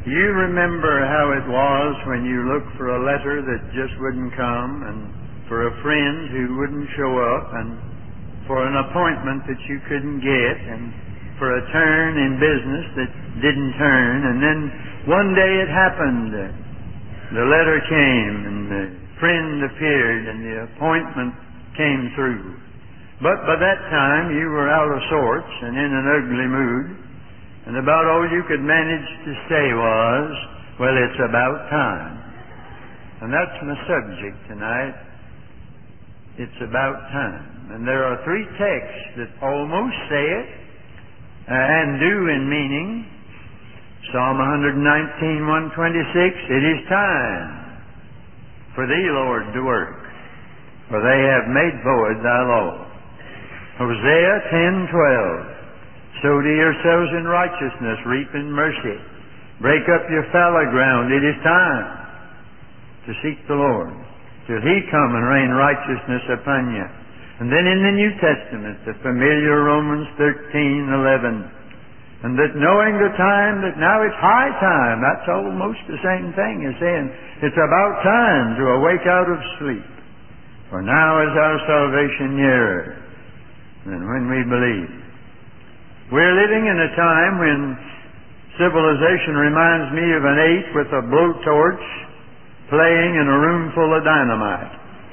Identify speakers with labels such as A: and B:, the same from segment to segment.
A: You remember how it was when you looked for a letter that just wouldn't come, and for a friend who wouldn't show up, and for an appointment that you couldn't get, and for a turn in business that didn't turn, and then one day it happened. The letter came, and the friend appeared, and the appointment came through. But by that time you were out of sorts and in an ugly mood, and about all you could manage to say was, well, it's about time. And that's my subject tonight. It's about time. And there are three texts that almost say it, and do in meaning. Psalm 119, 126, it is time for thee, Lord, to work, for they have made void thy law. Hosea 10:12, sow to yourselves in righteousness, reap in mercy. Break up your fallow ground. It is time to seek the Lord, till He come and rain righteousness upon you. And then in the New Testament, the familiar Romans 13:11, and that knowing the time, that now it's high time. That's almost the same thing as saying it's about time to awake out of sleep. For now is our salvation nearer than when we believe. We're living in a time when civilization reminds me of an ape with a blowtorch playing in a room full of dynamite.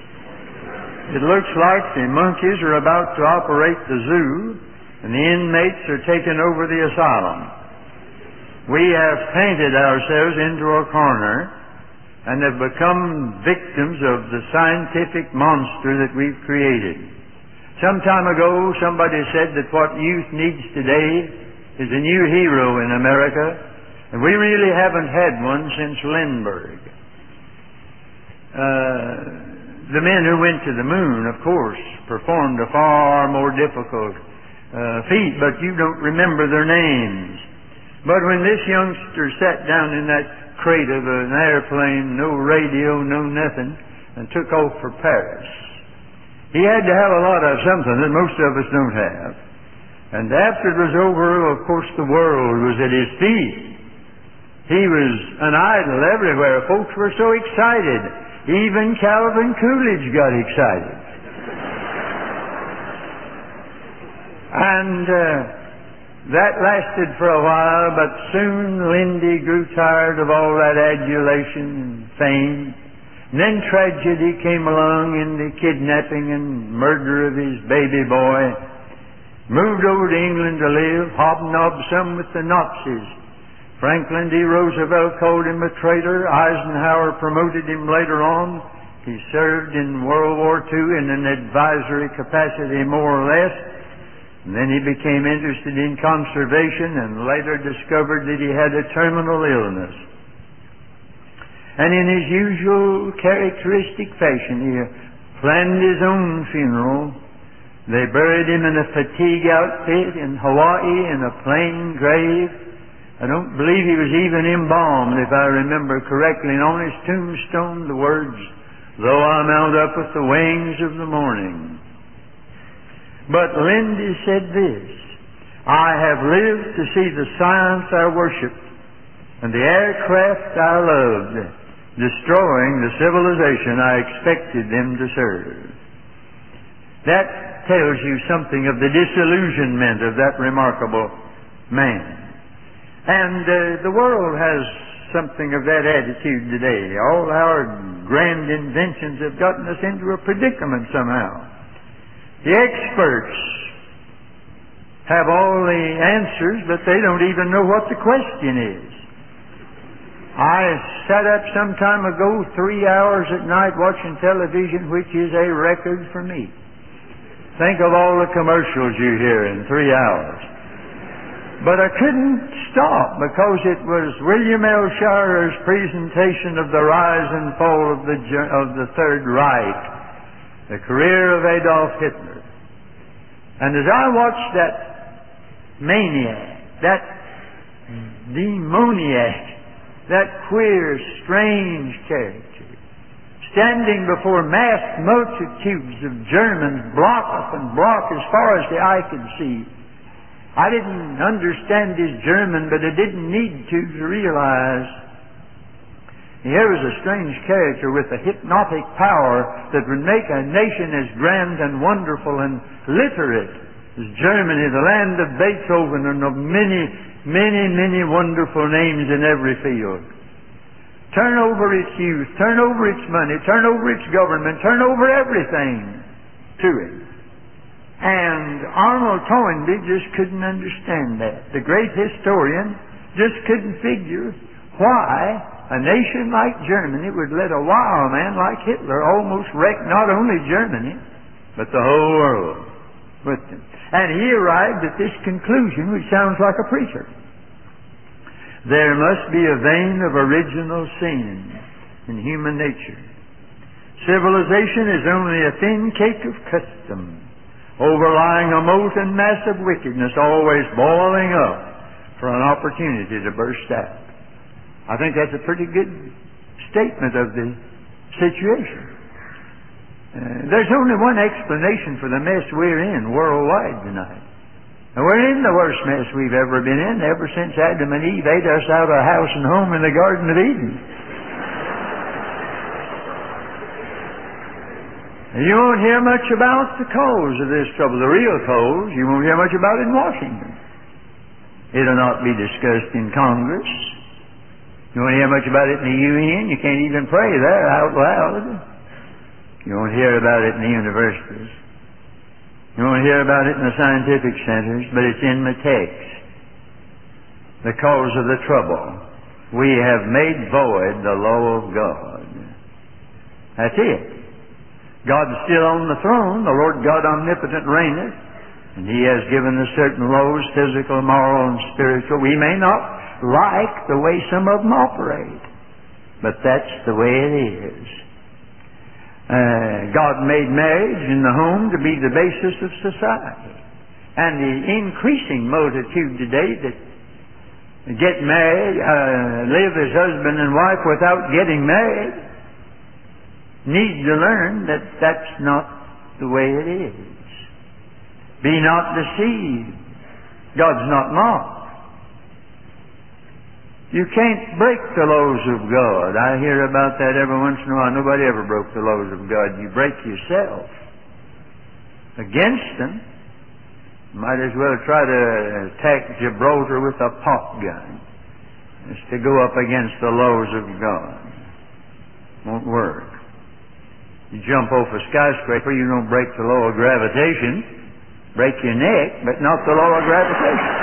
A: It looks like the monkeys are about to operate the zoo, and the inmates are taking over the asylum. We have painted ourselves into a corner and have become victims of the scientific monster that we've created. Some time ago, somebody said that what youth needs today is a new hero in America, and we really haven't had one since Lindbergh. The men who went to the moon, of course, performed a far more difficult feat, but you don't remember their names. But when this youngster sat down in that crate of an airplane, no radio, no nothing, and took off for Paris, he had to have a lot of something that most of us don't have. And after it was over, of course, the world was at his feet. He was an idol everywhere. Folks were so excited. Even Calvin Coolidge got excited. And that lasted for a while, but soon Lindy grew tired of all that adulation and fame. And then tragedy came along in the kidnapping and murder of his baby boy. Moved over to England to live, hobnobbed some with the Nazis. Franklin D. Roosevelt called him a traitor. Eisenhower promoted him later on. He served in World War II in an advisory capacity, more or less. And then he became interested in conservation and later discovered that he had a terminal illness. And in his usual characteristic fashion, he planned his own funeral. They buried him in a fatigue outfit in Hawaii in a plain grave. I don't believe he was even embalmed, if I remember correctly. And on his tombstone, the words, "Though I mount up with the wings of the morning." But Lindy said this, "I have lived to see the science I worshipped and the aircraft I loved destroying the civilization I expected them to serve." That tells you something of the disillusionment of that remarkable man. And the world has something of that attitude today. All our grand inventions have gotten us into a predicament somehow. The experts have all the answers, but they don't even know what the question is. I sat up some time ago 3 hours at night watching television, which is a record for me. Think of all the commercials you hear in 3 hours. But I couldn't stop because it was William L. Shirer's presentation of the rise and fall of the Third Reich, the career of Adolf Hitler. And as I watched that maniac, that demoniac, that queer, strange character, standing before massed multitudes of Germans, block upon block as far as the eye could see, I didn't understand his German, but I didn't need to realize here was a strange character with a hypnotic power that would make a nation as grand and wonderful and literate as Germany, the land of Beethoven and of many, many, many wonderful names in every field. Turn over its youth, turn over its money, turn over its government, turn over everything to it. And Arnold Toynbee just couldn't understand that. The great historian just couldn't figure why a nation like Germany would let a wild man like Hitler almost wreck not only Germany, but the whole world with him. And he arrived at this conclusion, which sounds like a preacher. There must be a vein of original sin in human nature. Civilization is only a thin cake of custom, overlying a molten mass of wickedness, always boiling up for an opportunity to burst out. I think that's a pretty good statement of the situation. There's only one explanation for the mess we're in worldwide tonight. And we're in the worst mess we've ever been in ever since Adam and Eve ate us out of house and home in the Garden of Eden. And you won't hear much about the cause of this trouble, the real cause. You won't hear much about it in Washington. It'll not be discussed in Congress. You won't hear much about it in the UN. You can't even pray there out loud. You won't hear about it in the universities. You won't hear about it in the scientific centers, but it's in the text. The cause of the trouble. We have made void the law of God. That's it. God's still on the throne. The Lord God omnipotent reigneth. And He has given us certain laws, physical, moral, and spiritual. We may not like the way some of them operate, but that's the way it is. God made marriage in the home to be the basis of society. And the increasing multitude today that get married, live as husband and wife without getting married, need to learn that that's not the way it is. Be not deceived. God's not mocked. You can't break the laws of God. I hear about that every once in a while. Nobody ever broke the laws of God. You break yourself against them. Might as well try to attack Gibraltar with a pop gun as to go up against the laws of God. Won't work. You jump off a skyscraper, you don't break the law of gravitation. Break your neck, but not the law of gravitation.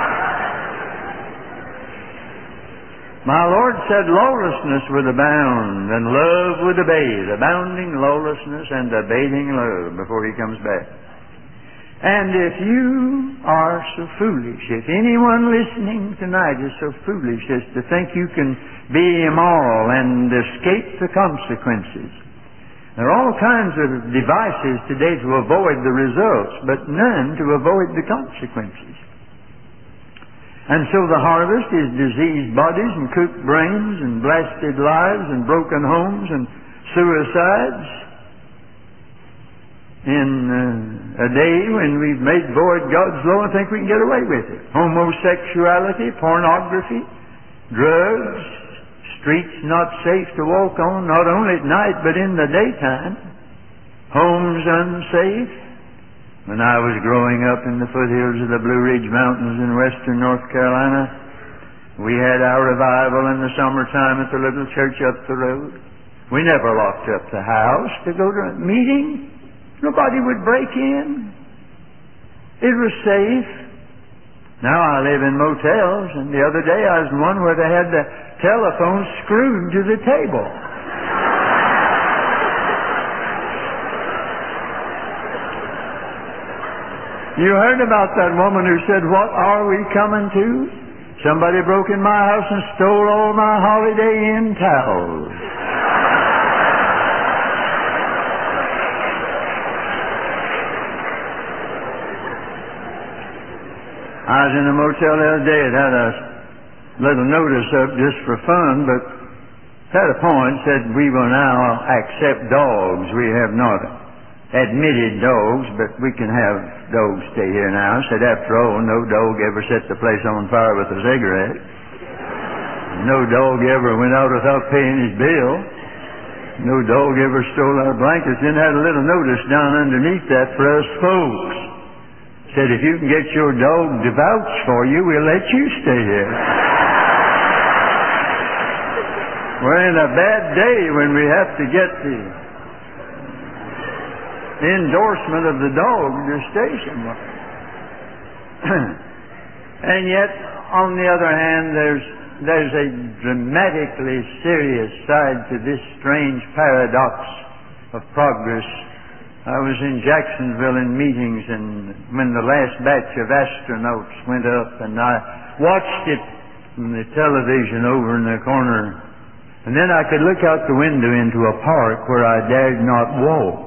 A: My Lord said lawlessness would abound, and love would abate, abounding lawlessness and abating love before He comes back. And if you are so foolish, if anyone listening tonight is so foolish as to think you can be immoral and escape the consequences, there are all kinds of devices today to avoid the results, but none to avoid the consequences. And so the harvest is diseased bodies and cooked brains and blasted lives and broken homes and suicides. In a day when we've made void God's law and think we can get away with it. Homosexuality, pornography, drugs, streets not safe to walk on, not only at night but in the daytime, homes unsafe. When I was growing up in the foothills of the Blue Ridge Mountains in western North Carolina, we had our revival in the summertime at the little church up the road. We never locked up the house to go to a meeting. Nobody would break in. It was safe. Now I live in motels, and the other day I was in one where they had the telephone screwed to the table. You heard about that woman who said, "What are we coming to? Somebody broke in my house and stole all my Holiday Inn towels." I was in a motel the other day. It had a little notice up just for fun, but at a point said, "We will now accept dogs. We have not
B: admitted dogs, but we can have dogs stay here now. I said, after all, no dog ever set the place on fire with a cigarette. No dog ever went out without paying his bill. No dog ever stole our blankets. Then had a little notice down underneath that for us folks. Said, if you can get your dog to vouch for you, we'll let you stay here. We're in a bad day when we have to get the endorsement of the dog to stay somewhere. And yet, on the other hand, there's a dramatically serious side to this strange paradox of progress. I was in Jacksonville in meetings, and when the last batch of astronauts went up, and I watched it from the television over in the corner, and then I could look out the window into a park where I dared not walk.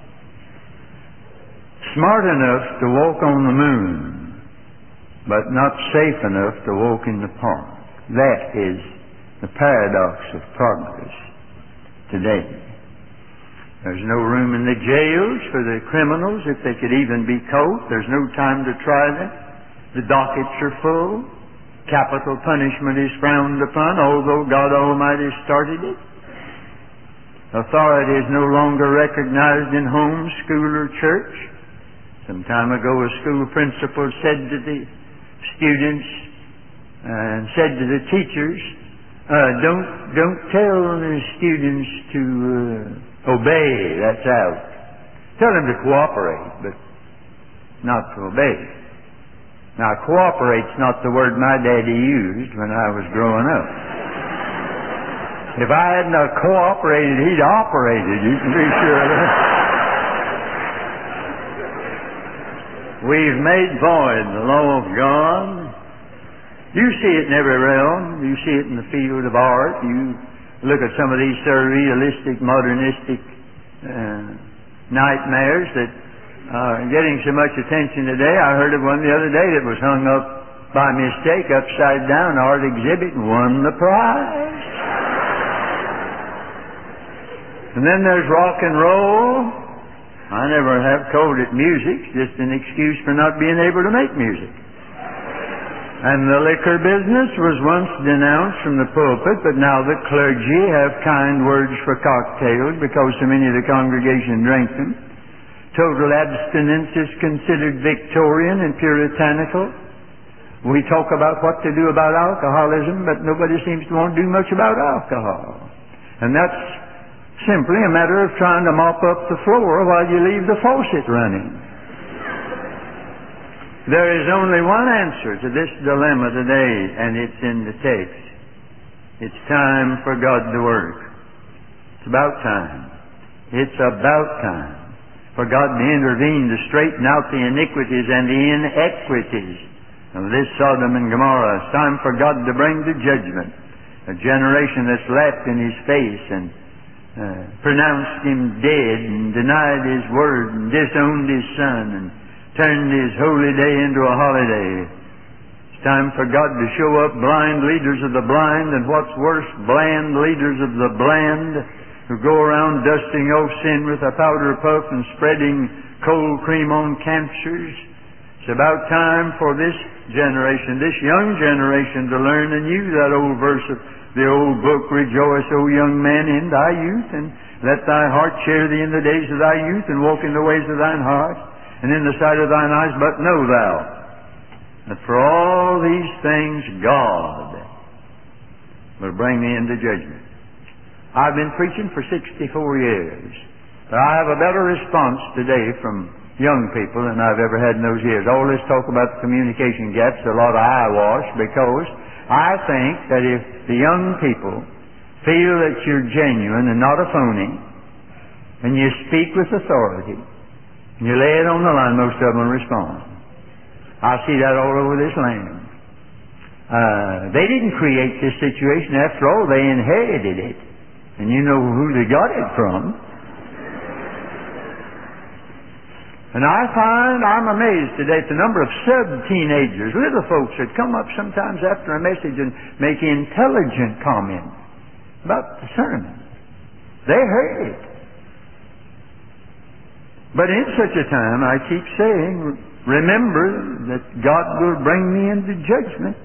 B: Smart enough to walk on the moon, but not safe enough to walk in the park. That is the paradox of progress today. There's no room in the jails for the criminals if they could even be caught. There's no time to try them. The dockets are full. Capital punishment is frowned upon, although God Almighty started it. Authority is no longer recognized in home, school, or church. Some time ago, a school principal said to the students and said to the teachers, don't tell the students to obey, that's out. Tell them to cooperate, but not to obey. Now, cooperate's not the word my daddy used when I was growing up. If I hadn't cooperated, he'd operated, you can be sure of that. We've made void the law of God. You see it in every realm. You see it in the field of art. You look at some of these surrealistic, modernistic nightmares that are getting so much attention today. I heard of one the other day that was hung up by mistake upside down, art exhibit, and won the prize. And then there's rock and roll. I never have called it music, just an excuse for not being able to make music. And the liquor business was once denounced from the pulpit, but now the clergy have kind words for cocktails because so many of the congregation drink them. Total abstinence is considered Victorian and puritanical. We talk about what to do about alcoholism, but nobody seems to want to do much about alcohol. And that's simply a matter of trying to mop up the floor while you leave the faucet running. There is only one answer to this dilemma today, and it's in the text. It's time for God to work. It's about time. It's about time for God to intervene to straighten out the iniquities and the inequities of this Sodom and Gomorrah. It's time for God to bring to judgment a generation that's laughed in His face and pronounced Him dead and denied His word and disowned His Son and turned His holy day into a holiday. It's time for God to show up blind leaders of the blind, and what's worse, bland leaders of the bland, who go around dusting off sin with a powder puff and spreading cold cream on cancers. It's about time for this generation, this young generation, to learn anew that old verse of the old book, "Rejoice, O young man, in thy youth, and let thy heart cheer thee in the days of thy youth, and walk in the ways of thine heart, and in the sight of thine eyes. But know thou that for all these things God will bring thee into judgment." I've been preaching for 64 years, but I have a better response today from young people than I've ever had in those years. All this talk about the communication gaps, a lot of eyewash, because I think that if the young people feel that you're genuine and not a phony, and you speak with authority, and you lay it on the line, most of them will respond. I see that all over this land. They didn't create this situation. After all, they inherited it. And you know who they got it from. And I'm amazed today at the number of sub-teenagers, little folks that come up sometimes after a message and make intelligent comments about the sermon. They heard it. But in such a time, I keep saying, remember that God will bring me into judgment.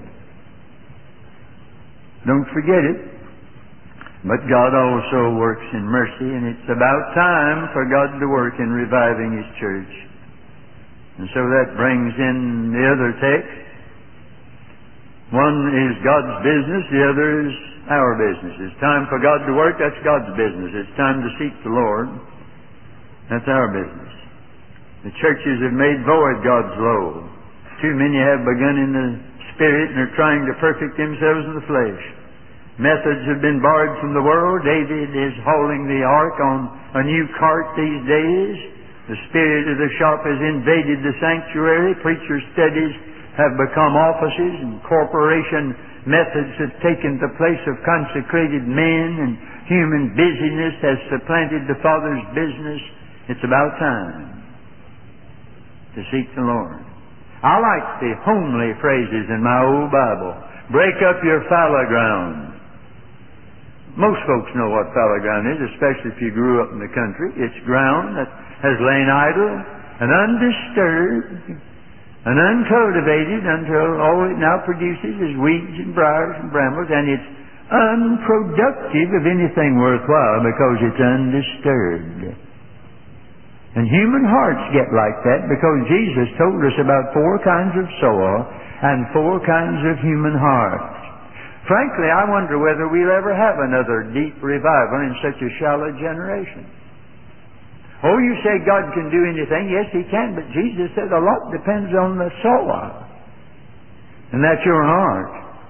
B: Don't forget it. But God also works in mercy, and it's about time for God to work in reviving His church. And so that brings in the other text. One is God's business, the other is our business. It's time for God to work, that's God's business. It's time to seek the Lord, that's our business. The churches have made void God's law. Too many have begun in the Spirit and are trying to perfect themselves in the flesh. Methods have been borrowed from the world. David is hauling the ark on a new cart these days. The spirit of the shop has invaded the sanctuary. Preachers' studies have become offices, and corporation methods have taken the place of consecrated men, and human busyness has supplanted the Father's business. It's about time to seek the Lord. I like the homely phrases in my old Bible. Break up your fallow ground. Most folks know what fallow ground is, especially if you grew up in the country. It's ground that has lain idle and undisturbed and uncultivated until all it now produces is weeds and briars and brambles, and it's unproductive of anything worthwhile because it's undisturbed. And human hearts get like that because Jesus told us about 4 kinds of soil and 4 kinds of human hearts. Frankly, I wonder whether we'll ever have another deep revival in such a shallow generation. Oh, you say God can do anything. Yes, He can, but Jesus said a lot depends on the soil. And that's your heart.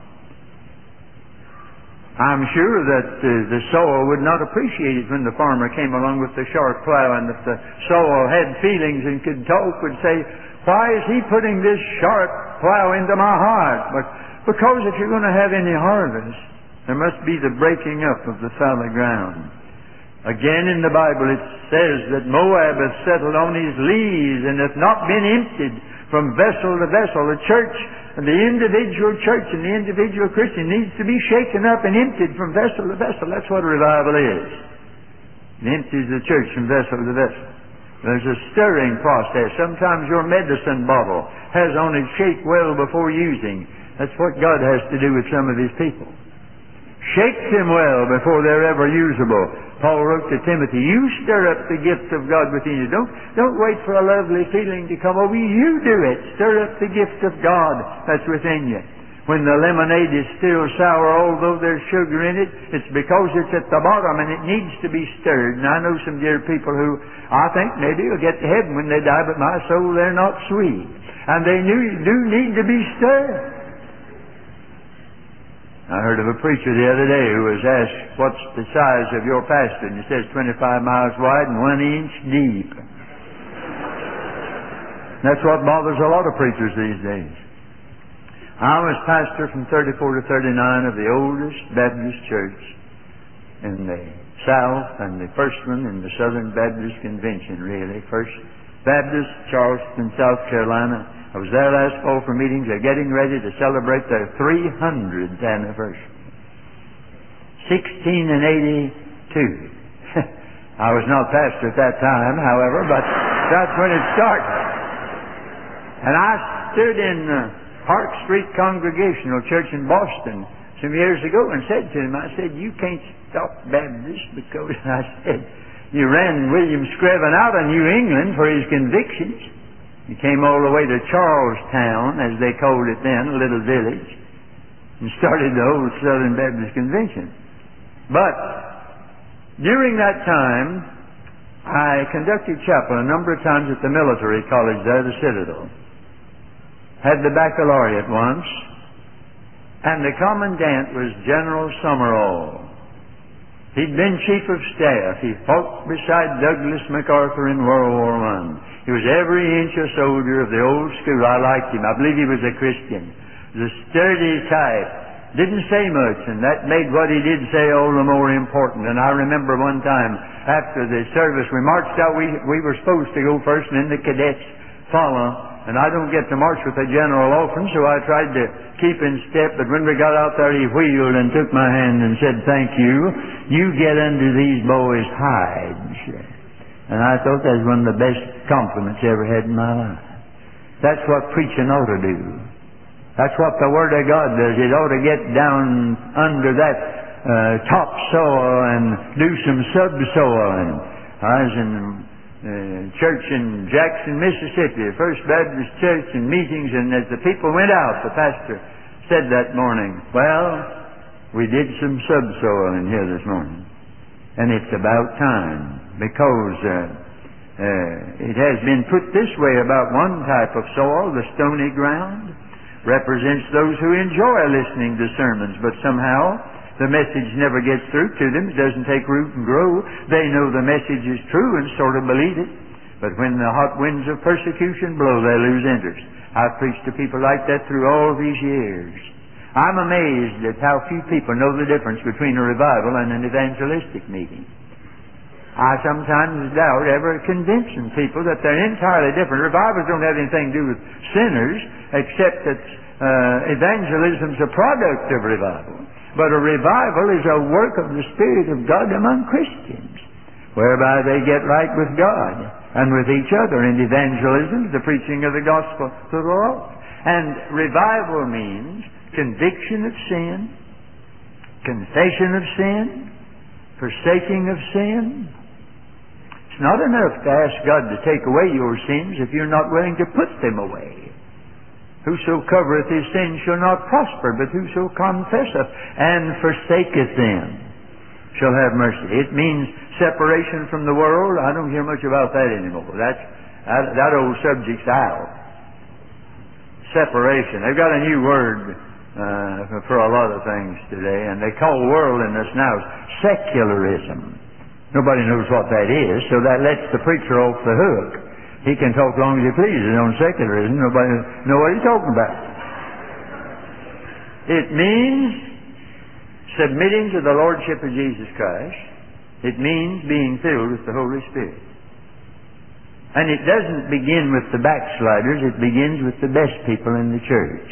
B: I'm sure that the soil would not appreciate it when the farmer came along with the sharp plow, and if the soil had feelings and could talk, would say, why is he putting this sharp plow into my heart? But because if you're going to have any harvest, there must be the breaking up of the fallow ground. Again in the Bible it says that Moab hath settled on his lees and hath not been emptied from vessel to vessel. The church, the individual church and the individual Christian needs to be shaken up and emptied from vessel to vessel. That's what revival is. It empties the church from vessel to vessel. There's a stirring process. Sometimes your medicine bottle has on its shake well before using. That's what God has to do with some of His people. Shake them well before they're ever usable. Paul wrote to Timothy, you stir up the gift of God within you. Don't wait for a lovely feeling to come over you. You do it. Stir up the gift of God that's within you. When the lemonade is still sour, although there's sugar in it, it's because it's at the bottom and it needs to be stirred. And I know some dear people who I think maybe will get to heaven when they die, but my soul, they're not sweet. And they do need to be stirred. I heard of a preacher the other day who was asked, what's the size of your pastor? And he says 25 miles wide and 1 inch deep. That's what bothers a lot of preachers these days. I was pastor from 34 to 39 of the oldest Baptist church in the South and the first one in the Southern Baptist Convention, really. First Baptist, Charleston, South Carolina. I was there last fall for meetings. They're getting ready to celebrate their 300th anniversary. 1682. I was not pastor at that time, however, but that's when it started. And I stood in Park Street Congregational Church in Boston some years ago and said to him, I said, you can't stop Baptists because, I said, you ran William Screven out of New England for his convictions. He came all the way to Charlestown, as they called it then, a little village, and started the whole Southern Baptist Convention. But during that time, I conducted chapel a number of times at the military college there, the Citadel. Had the baccalaureate once, and the commandant was General Summerall. He'd been chief of staff. He fought beside Douglas MacArthur in World War I. He was every inch a soldier of the old school. I liked him. I believe he was a Christian. He was a sturdy type. Didn't say much, and that made what he did say all the more important. And I remember one time after the service, we marched out. We were supposed to go first, and then the cadets follow. And I don't get to march with the general often, so I tried to keep in step. But when we got out there, he wheeled and took my hand and said, thank you. You get under these boys' hides. And I thought that was one of the best compliments I ever had in my life. That's what preaching ought to do. That's what the Word of God does. It ought to get down under that topsoil and do some subsoiling. I was in church in Jackson, Mississippi, the First Baptist Church, in meetings, and as the people went out, the pastor said that morning, well, we did some subsoiling here this morning. And it's about time, because it has been put this way about one type of soil, the stony ground, represents those who enjoy listening to sermons, but somehow the message never gets through to them. It doesn't take root and grow. They know the message is true and sort of believe it. But when the hot winds of persecution blow, they lose interest. I've preached to people like that through all these years. I'm amazed at how few people know the difference between a revival and an evangelistic meeting. I sometimes doubt ever convincing people that they're entirely different. Revivals don't have anything to do with sinners, except that evangelism's a product of revival. But a revival is a work of the Spirit of God among Christians, whereby they get right with God and with each other. And evangelism is the preaching of the gospel to the lost. And revival means conviction of sin, confession of sin, forsaking of sin. It's not enough to ask God to take away your sins if you're not willing to put them away. Whoso covereth his sins shall not prosper, but whoso confesseth and forsaketh them shall have mercy. It means separation from the world. I don't hear much about that anymore. That old subject's out. Separation. They've got a new word for a lot of things today, and they call worldliness now secularism. Nobody knows what that is, so that lets the preacher off the hook. He can talk long as he pleases on secularism. Nobody knows what he's talking about. It means submitting to the Lordship of Jesus Christ. It means being filled with the Holy Spirit. And it doesn't begin with the backsliders. It begins with the best people in the church.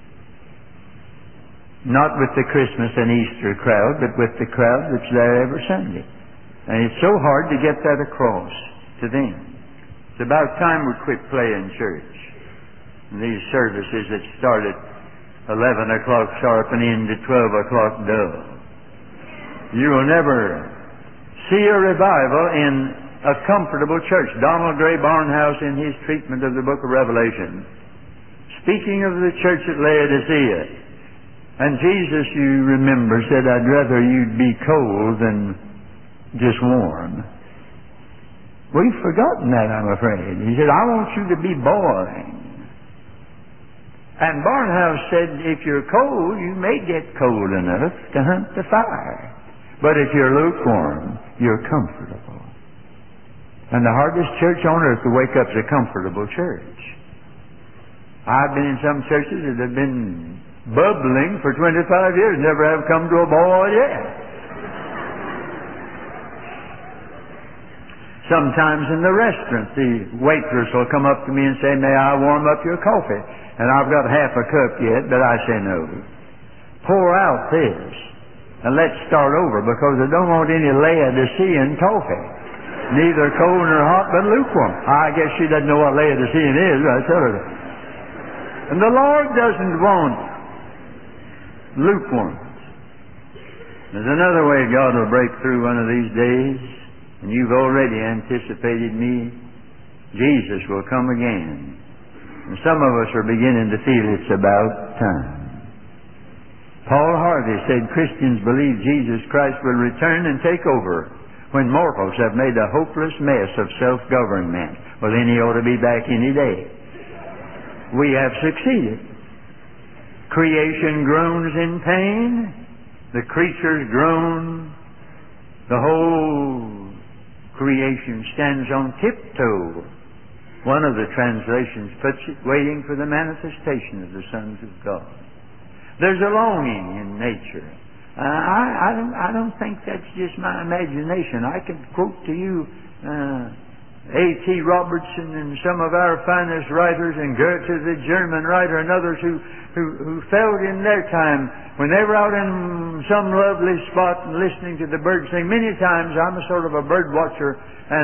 B: Not with the Christmas and Easter crowd, but with the crowd that's there every Sunday. And it's so hard to get that across to them. It's about time we quit playing church. And these services that start at 11 o'clock sharp and end at 12 o'clock dull. You will never see a revival in a comfortable church. Donald Gray Barnhouse, in his treatment of the book of Revelation, speaking of the church at Laodicea, and Jesus, you remember, said, I'd rather you'd be cold than just warm. We've forgotten that, I'm afraid. He said, I want you to be boiling. And Barnhouse said, if you're cold, you may get cold enough to hunt the fire. But if you're lukewarm, you're comfortable. And the hardest church on earth to wake up is a comfortable church. I've been in some churches that have been bubbling for 25 years, never have come to a boil yet. Sometimes in the restaurant, the waitress will come up to me and say, may I warm up your coffee? And I've got half a cup yet, but I say no. Pour out this, and let's start over, because I don't want any Laodicean coffee. Neither cold nor hot, but lukewarm. I guess she doesn't know what Laodicean is, but I tell her that. And the Lord doesn't want lukewarm. There's another way God will break through one of these days. And you've already anticipated me. Jesus will come again. And some of us are beginning to feel it's about time. Paul Harvey said Christians believe Jesus Christ will return and take over when mortals have made a hopeless mess of self-government. Well, then he ought to be back any day. We have succeeded. Creation groans in pain. The creatures groan. The whole creation stands on tiptoe. One of the translations puts it, waiting for the manifestation of the sons of God. There's a longing in nature. I don't think that's just my imagination. I could quote to you A.T. Robertson and some of our finest writers, and Goethe, the German writer, and others who felt in their time, when they were out in some lovely spot and listening to the birds sing. Many times I'm a sort of a bird watcher, and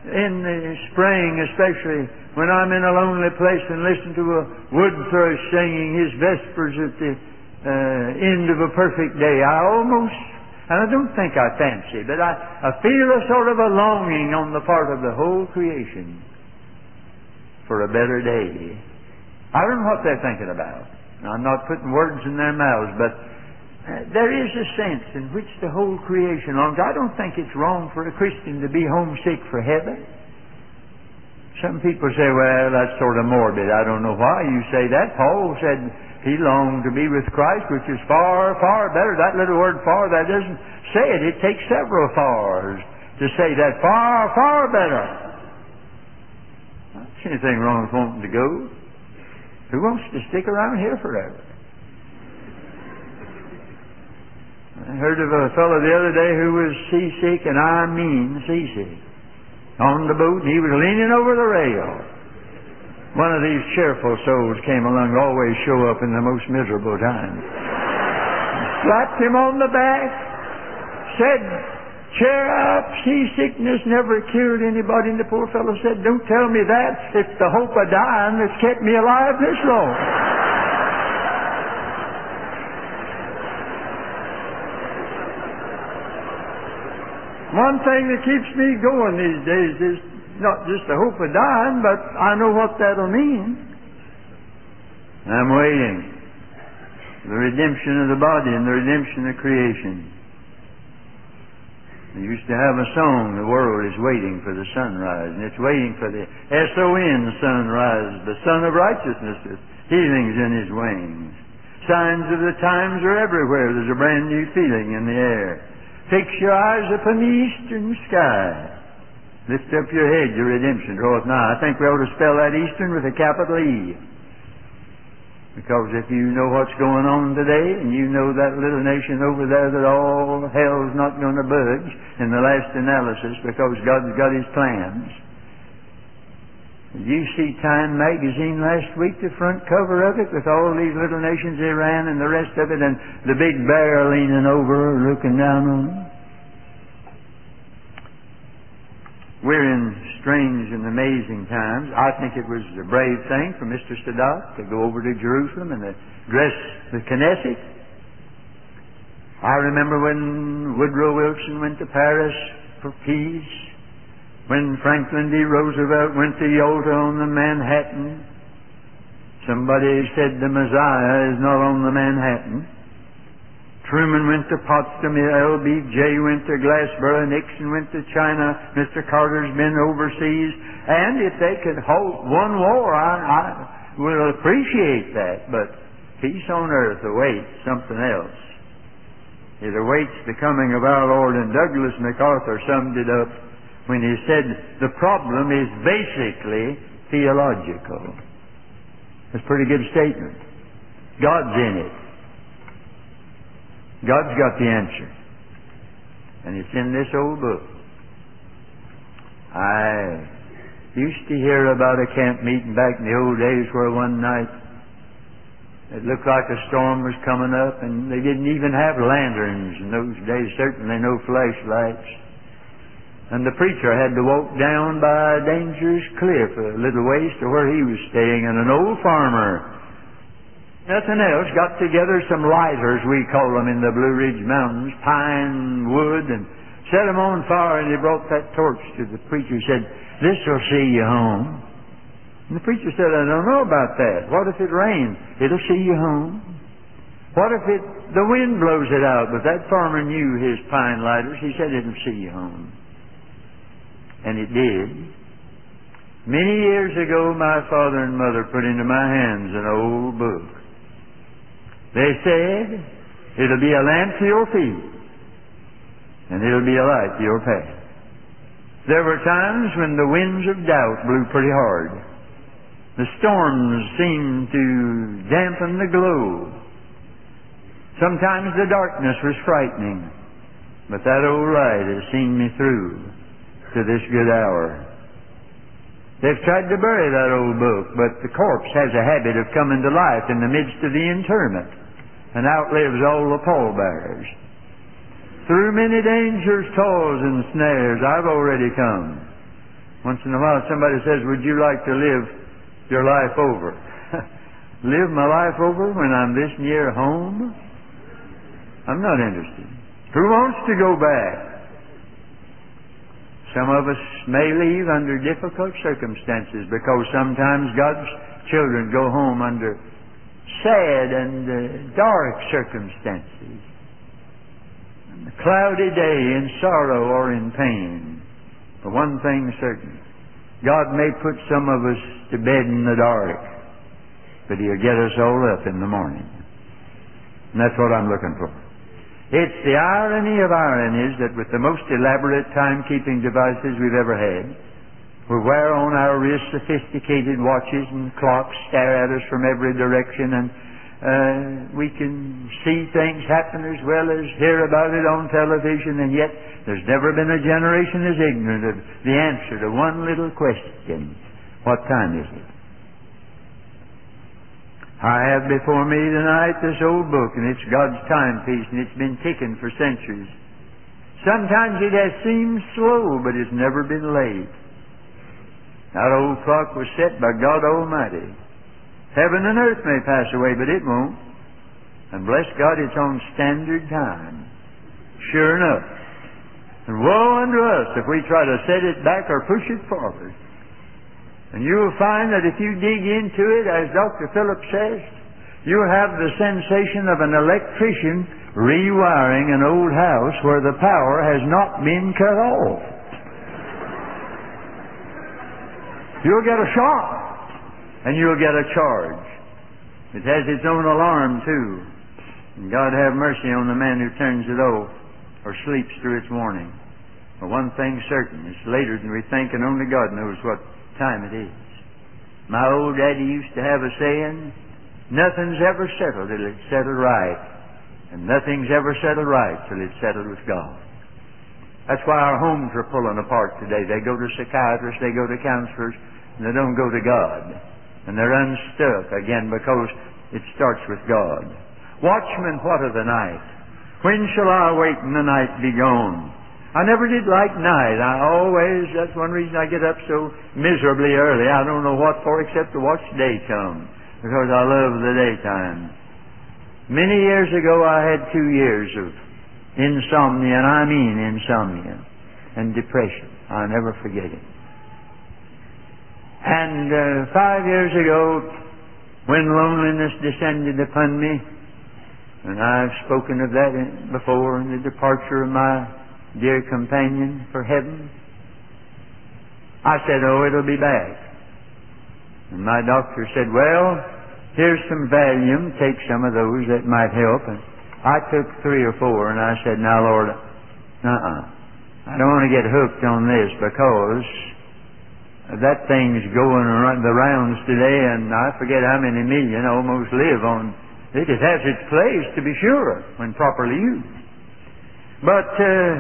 B: in the spring, especially when I'm in a lonely place and listen to a wood thrush singing his vespers at the end of a perfect day, I almost, and I don't think I fancy, but I feel a sort of a longing on the part of the whole creation for a better day. I don't know what they're thinking about. I'm not putting words in their mouths, but there is a sense in which the whole creation longs. I don't think it's wrong for a Christian to be homesick for heaven. Some people say, well, that's sort of morbid. I don't know why you say that. Paul said he longed to be with Christ, which is far, far better. That little word far, that doesn't say it. It takes several fars to say that. Far, far better. I don't see anything wrong with wanting to go. Who wants to stick around here forever? I heard of a fellow the other day who was seasick, and I mean seasick, on the boat, and he was leaning over the rail. One of these cheerful souls came along, always show up in the most miserable times. Slapped him on the back, said, cheer up, seasickness never killed anybody. And the poor fellow said, don't tell me that. It's the hope of dying that's kept me alive this long. One thing that keeps me going these days is not just the hope of dying, but I know what that'll mean. I'm waiting. The redemption of the body and the redemption of creation. They used to have a song, the world is waiting for the sunrise, and it's waiting for the S-O-N sunrise, the Son of Righteousness, with healings in his wings. Signs of the times are everywhere. There's a brand new feeling in the air. Fix your eyes upon the eastern sky. Lift up your head, your redemption draweth nigh. I think we ought to spell that eastern with a capital E. Because if you know what's going on today, and you know that little nation over there that all hell's not going to budge in the last analysis because God's got his plans. Did you see Time magazine last week, the front cover of it, with all these little nations, Iran and the rest of it, and the big bear leaning over, looking down on them? We're in strange and amazing times. I think it was a brave thing for Mr. Sadat to go over to Jerusalem and address the Knesset. I remember when Woodrow Wilson went to Paris for peace, when Franklin D. Roosevelt went to Yalta on the Manhattan. Somebody said the Messiah is not on the Manhattan. Truman went to Potsdam, LBJ went to Glassboro, Nixon went to China, Mr. Carter's been overseas. And if they could halt one war, I will appreciate that. But peace on earth awaits something else. It awaits the coming of our Lord, and Douglas MacArthur summed it up when he said the problem is basically theological. That's a pretty good statement. God's in it. God's got the answer. And it's in this old book. I used to hear about a camp meeting back in the old days where one night it looked like a storm was coming up, and they didn't even have lanterns in those days, certainly no flashlights. And the preacher had to walk down by a dangerous cliff a little ways to where he was staying, and an old farmer, nothing else, got together some lighters, we call them in the Blue Ridge Mountains, pine wood, and set them on fire, and he brought that torch to the preacher. He said, "This will see you home." And the preacher said, "I don't know about that. What if it rains?" "It'll see you home." "What if the wind blows it out?" But that farmer knew his pine lighters. He said, "It'll see you home." And it did. Many years ago, my father and mother put into my hands an old book. They said, "It'll be a lamp to your feet, and it'll be a light to your path." There were times when the winds of doubt blew pretty hard. The storms seemed to dampen the glow. Sometimes the darkness was frightening, but that old light has seen me through to this good hour. They've tried to bury that old book, but the corpse has a habit of coming to life in the midst of the interment and outlives all the pallbearers. Through many dangers, toils, and snares I've already come, Once in a while somebody says, would you like to live your life over? Live my life over when I'm this near home? I'm not interested. Who wants to go back? Some of us may leave under difficult circumstances because sometimes God's children go home under sad and dark circumstances. On a cloudy day in sorrow or in pain. But one thing certain, God may put some of us to bed in the dark, but He'll get us all up in the morning. And that's what I'm looking for. It's the irony of ironies that with the most elaborate timekeeping devices we've ever had, we wear on our wrists sophisticated watches and clocks stare at us from every direction, and we can see things happen as well as hear about it on television, and yet there's never been a generation as ignorant of the answer to one little question. What time is it? I have before me tonight this old book, and it's God's timepiece, and it's been ticking for centuries. Sometimes it has seemed slow, but it's never been late. That old clock was set by God Almighty. Heaven and earth may pass away, but it won't. And bless God, it's on standard time. Sure enough. And woe unto us if we try to set it back or push it forward. And you'll find that if you dig into it, as Dr. Phillips says, you'll have the sensation of an electrician rewiring an old house where the power has not been cut off. You'll get a shock, and you'll get a charge. It has its own alarm, too. And God have mercy on the man who turns it off or sleeps through its warning. But one thing's certain, it's later than we think, and only God knows what time it is. My old daddy used to have a saying, nothing's ever settled till it's settled right, and nothing's ever settled right till it's settled with God. That's why our homes are pulling apart today. They go to psychiatrists, they go to counselors, and they don't go to God. And they're unstuck again because it starts with God. Watchmen, what of the night? When shall I wait and the night be gone? I never did like night. That's one reason I get up so miserably early. I don't know what for except to watch day come, because I love the daytime. Many years ago I had 2 years of insomnia, and I mean insomnia, and depression. I'll never forget it. And 5 years ago, when loneliness descended upon me, and I've spoken of that before in the departure of my dear companion for heaven, I said, oh, it'll be back. And my doctor said, well, here's some Valium, take some of those, that might help. And I took 3 or 4, and I said, now, Lord, I don't want to get hooked on this, because that thing's going around the rounds today, and I forget how many million almost live on it. It has its place, to be sure, when properly used. But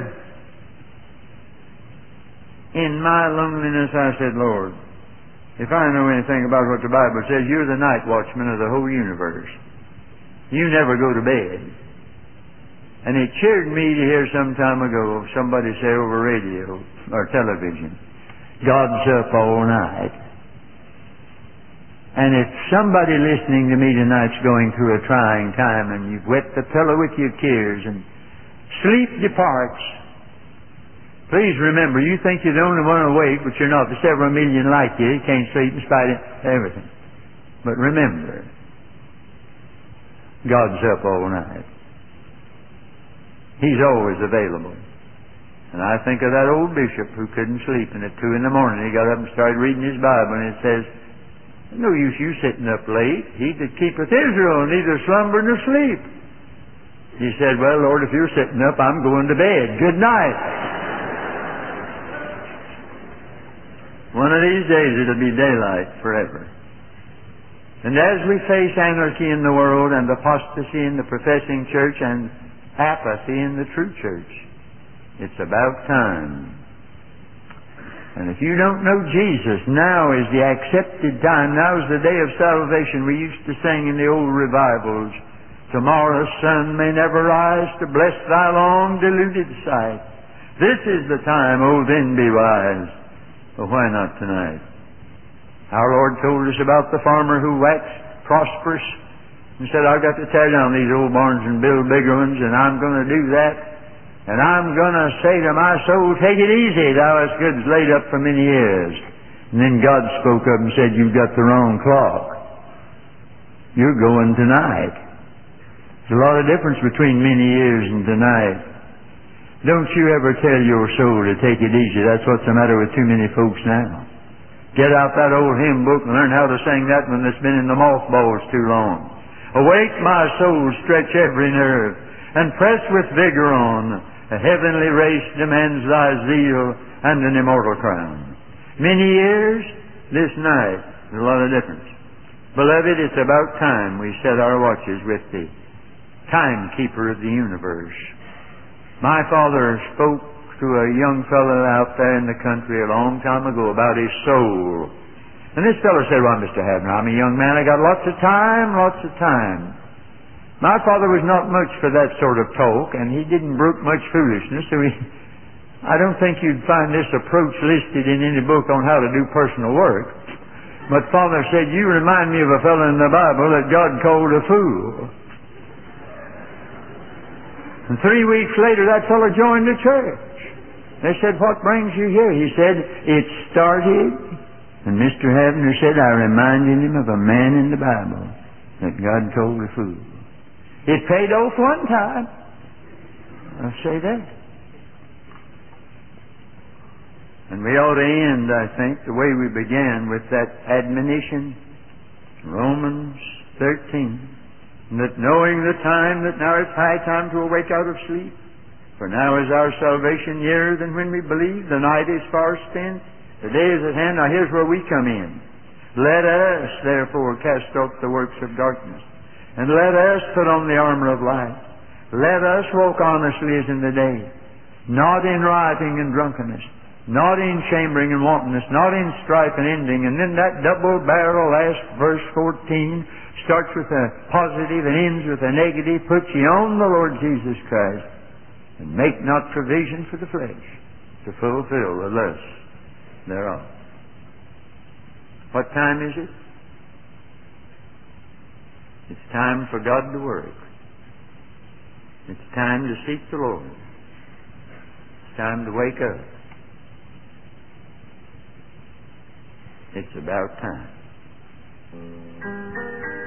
B: in my loneliness, I said, Lord, if I know anything about what the Bible says, you're the night watchman of the whole universe. You never go to bed. And it cheered me to hear some time ago somebody say over radio or television, God's up all night. And if somebody listening to me tonight's going through a trying time, and you've wet the pillow with your tears and sleep departs, please remember, you think you're the only one awake, but you're not. There's several million like you. You can't sleep in spite of everything. But remember, God's up all night. He's always available. And I think of that old bishop who couldn't sleep, and at 2 in the morning he got up and started reading his Bible, and it says, no use you sitting up late. He that keepeth Israel neither slumber nor sleep. He said, well, Lord, if you're sitting up, I'm going to bed. Good night. One of these days it'll be daylight forever. And as we face anarchy in the world, and apostasy in the professing church, and apathy in the true church, it's about time. And if you don't know Jesus, now is the accepted time. Now is the day of salvation. We used to sing in the old revivals, tomorrow's sun may never rise to bless thy long deluded sight. This is the time, oh then be wise. Well, why not tonight? Our Lord told us about the farmer who waxed prosperous and said, I've got to tear down these old barns and build bigger ones, and I'm going to do that. And I'm going to say to my soul, take it easy, thou hast goods laid up for many years. And then God spoke up and said, you've got the wrong clock. You're going tonight. There's a lot of difference between many years and tonight. Don't you ever tell your soul to take it easy. That's what's the matter with too many folks now. Get out that old hymn book and learn how to sing that one that's been in the mothballs too long. Awake, my soul, stretch every nerve, and press with vigor on. A heavenly race demands thy zeal and an immortal crown. Many years, this night, there's a lot of difference. Beloved, it's about time we set our watches with the timekeeper of the universe. My father spoke to a young fellow out there in the country a long time ago about his soul. And this fellow said, well, Mr. Havner, I'm a young man. I got lots of time. My father was not much for that sort of talk, and he didn't brook much foolishness, so I don't think you'd find this approach listed in any book on how to do personal work. But Father said, you remind me of a fellow in the Bible that God called a fool. And 3 weeks later, that fellow joined the church. They said, what brings you here? He said, it started, and Mr. Havner said, I reminded him of a man in the Bible that God called a fool. It paid off one time. I'll say that. And we ought to end, I think, the way we began with that admonition, Romans 13, that knowing the time that now is high time to awake out of sleep, for now is our salvation nearer than when we believed. The night is far spent, the day is at hand. Now here's where we come in. Let us, therefore, cast off the works of darkness, and let us put on the armor of light. Let us walk honestly as in the day, not in rioting and drunkenness, not in chambering and wantonness, not in strife and envying. And then that double-barrel last verse 14 starts with a positive and ends with a negative. Put ye on the Lord Jesus Christ, and make not provision for the flesh to fulfill the lust thereof. What time is it? It's time for God to work. It's time to seek the Lord. It's time to wake up. It's about time.